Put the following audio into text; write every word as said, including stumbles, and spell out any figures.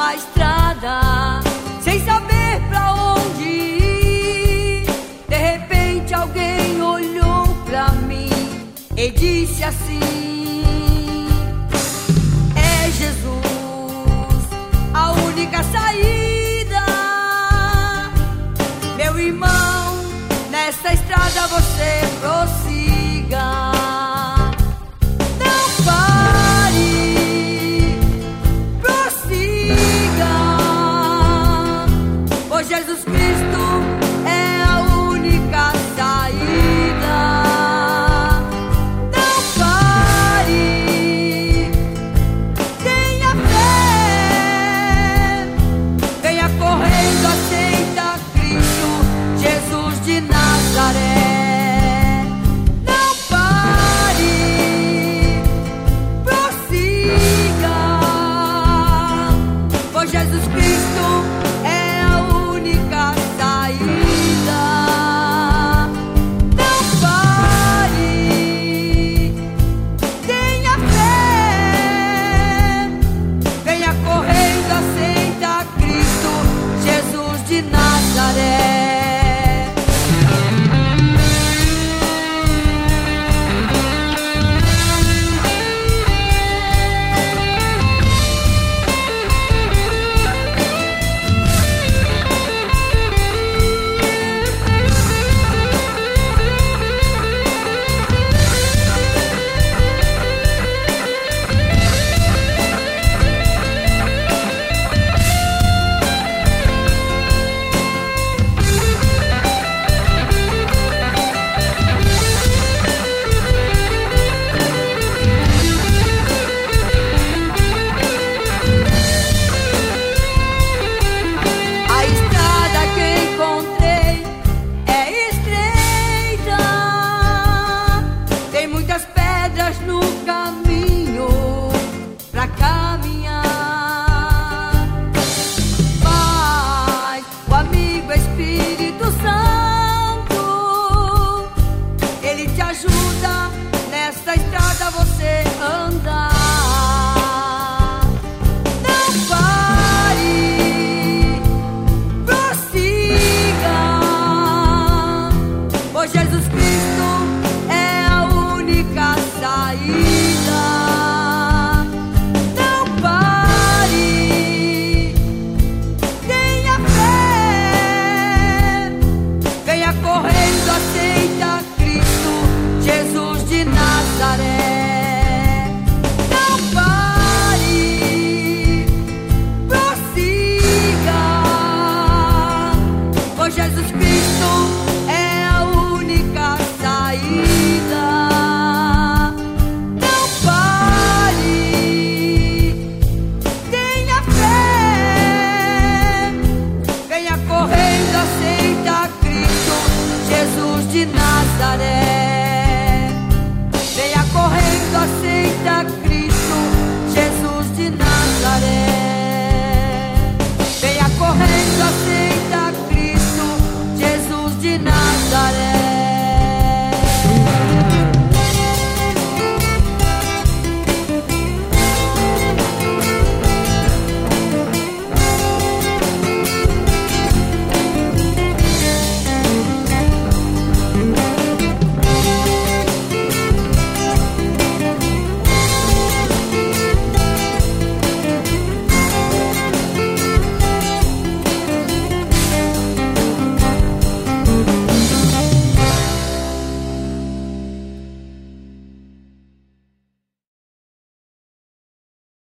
a estrada, sem saber pra onde ir. De repente alguém olhou pra mim e disse assim: é Jesus, a única saída. Meu irmão, nesta estrada você prossiga. Não pare, prossiga, pois Jesus Cristo é a única saída. Não pare, tenha fé, venha correndo, aceita Cristo, Jesus de Nazaré. Jesus Cristo é a única saída. Não pare, tenha fé, venha correndo, aceita Cristo, Jesus de Nazaré. No caminho pra caminhar, mas o amigo Espírito Santo, ele te ajuda nessa estrada você andar. Não pare, prossiga, pois Jesus Cristo é a única saída. Não pare, tenha fé, venha correndo, aceita Cristo, Jesus de Nazaré. Não pare, prossiga, pois Jesus Cristo é a única saída. Correndo, aceita Cristo, Jesus de Nazaré.